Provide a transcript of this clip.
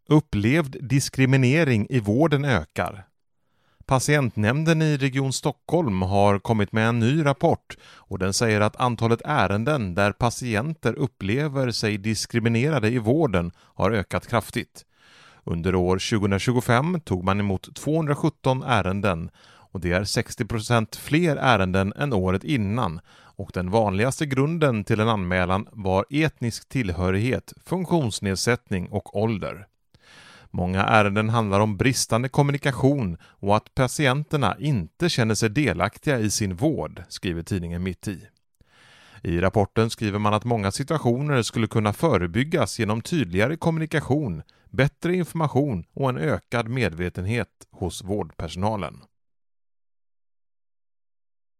Upplevd diskriminering i vården ökar. Patientnämnden i Region Stockholm har kommit med en ny rapport och den säger att antalet ärenden där patienter upplever sig diskriminerade i vården har ökat kraftigt. Under år 2025 tog man emot 217 ärenden och det är 60% fler ärenden än året innan och den vanligaste grunden till en anmälan var etnisk tillhörighet, funktionsnedsättning och ålder. Många ärenden handlar om bristande kommunikation och att patienterna inte känner sig delaktiga i sin vård, skriver tidningen Mitt i. I rapporten skriver man att många situationer skulle kunna förebyggas genom tydligare kommunikation, bättre information och en ökad medvetenhet hos vårdpersonalen.